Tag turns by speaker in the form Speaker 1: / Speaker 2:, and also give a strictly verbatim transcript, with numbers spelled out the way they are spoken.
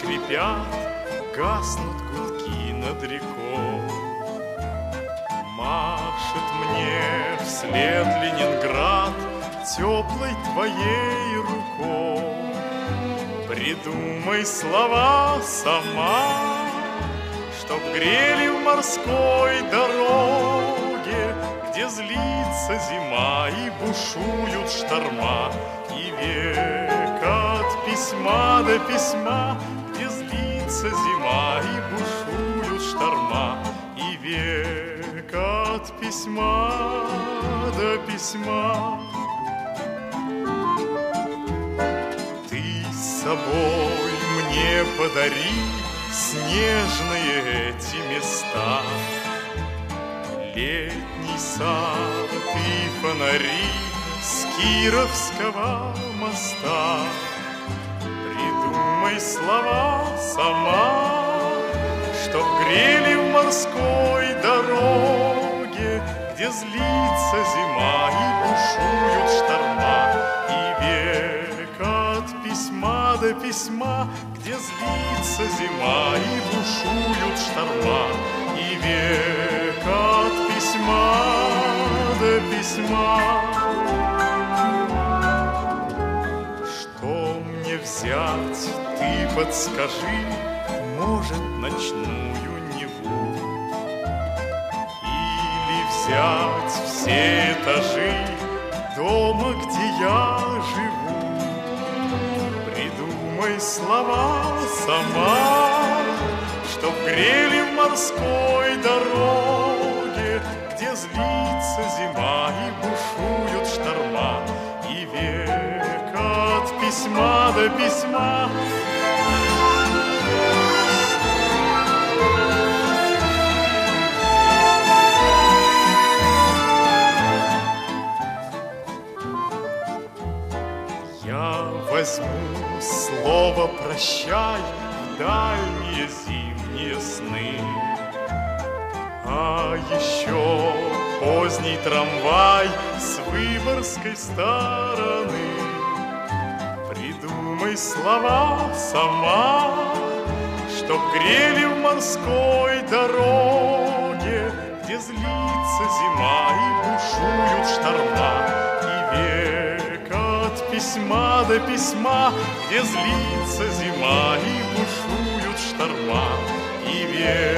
Speaker 1: скрипят, гаснут гудки над рекой. Машет мне вслед Ленинград теплой твоей рукой. Придумай слова сама, чтоб грели в морской дороге, где злится зима и бушуют шторма. И век от письма до письма, где злится зима и бушуют шторма. И век от письма до письма. Ты с собой мне подари снежные эти места, летний сад и фонари с Кировского моста. Придумай слова сама, чтоб грели в морской дороге, где злится зима и бушуют шторма. И век от письма до письма, где злится зима и бушуют шторма. И век от письма до письма. Что мне взять, ты подскажи, может, ночную Неву, или взять все этажи дома, где я живу. Придумай слова сама, чтоб грели в морской дороге, где злится зима и бушуют шторма. И век от письма до письма. Я возьму слово прощай в дальние зимние сны, а еще поздний трамвай с Выборгской стороны. Придумай слова сама, чтоб грели в морской дороге, где злится зима и бушуют шторма. И век от письма до письма, где злится зима и бушуют шторма. И век